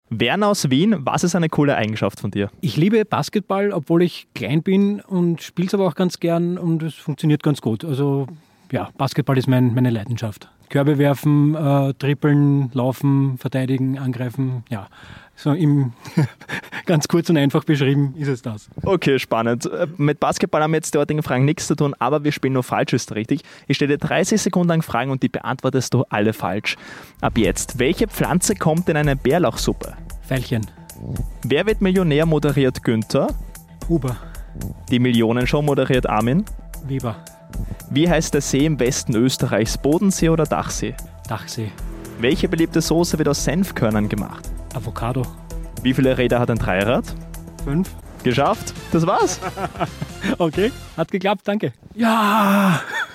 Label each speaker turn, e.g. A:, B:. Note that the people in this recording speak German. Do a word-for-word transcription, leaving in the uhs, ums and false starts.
A: Werner aus Wien, was ist eine coole Eigenschaft von dir?
B: Ich liebe Basketball, obwohl ich klein bin und spiele es aber auch ganz gern und es funktioniert ganz gut. Also ja, Basketball ist mein, meine Leidenschaft. Körbe werfen, äh, trippeln, laufen, verteidigen, angreifen, ja. So im ganz kurz und einfach beschrieben ist es das.
A: Okay, spannend. Mit Basketball haben wir jetzt die heutigen Fragen nichts zu tun, aber wir spielen nur falsch, ist richtig. Ich stelle dir dreißig Sekunden lang Fragen und die beantwortest du alle falsch. Ab jetzt, welche Pflanze kommt in eine Bärlauchsuppe?
B: Veilchen.
A: Wer wird Millionär moderiert Günther?
B: Huber.
A: Die Millionenshow moderiert Armin?
B: Weber.
A: Wie heißt der See im Westen Österreichs? Bodensee oder Dachsee?
B: Dachsee.
A: Welche beliebte Soße wird aus Senfkörnern gemacht?
B: Avocado.
A: Wie viele Räder hat ein Dreirad?
B: Fünf.
A: Geschafft? Das war's.
B: Okay, hat geklappt, danke. Ja!